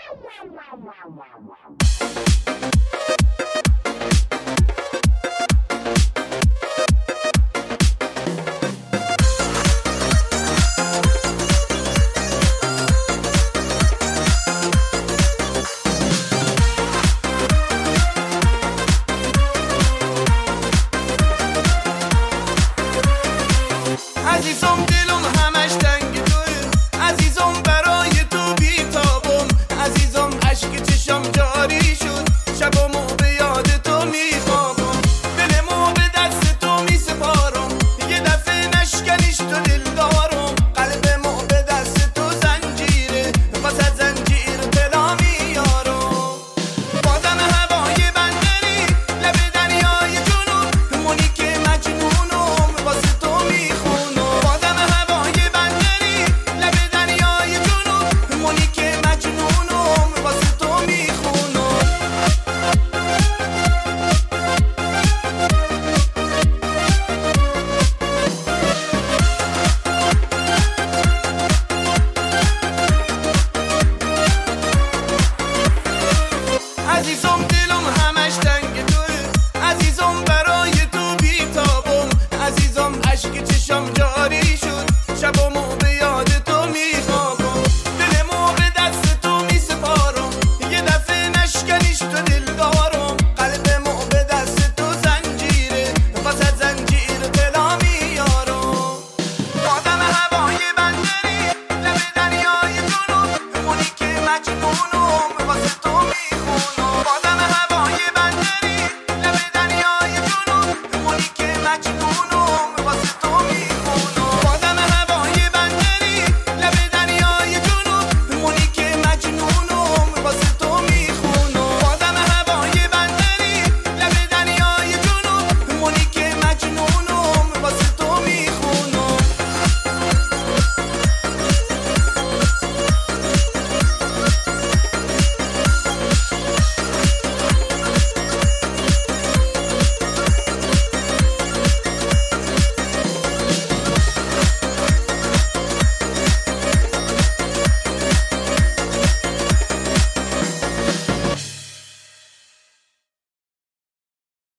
عزیزم دلم همش تنگ توی، عزیزم برای تو بیتابم، عزیزم اشک چشم جاری شد، شبامو به یاد تو میخوابم، دلمو به دست تو میسپارم، یه دفعه نشکنیش تو دل دارم، قلبمو به دست تو زنجیره، واسه زنجیر دلا میارم، بادم هوای بندری لب دریای جنوب، مونی که مجنونم واسه تو میخونم، بادم هوای بندری لب دریای جنوب، مونی که مجنونم واسه تو میخونم. عزیزم دلم همش تنگ توی، عزیزم برای تو بیتابم، عزیزم اشک چشم جاری شد، شبامو به یاد تو میخوابم، دلمو به دست تو میسپارم، یه دفعه نشکنیش تو دل دارم، قلبمو به دست تو زنجیره، واسه زنجیر دلا میارم، بادم هوای بندری لب دریای جنوب، مونی که مجنونم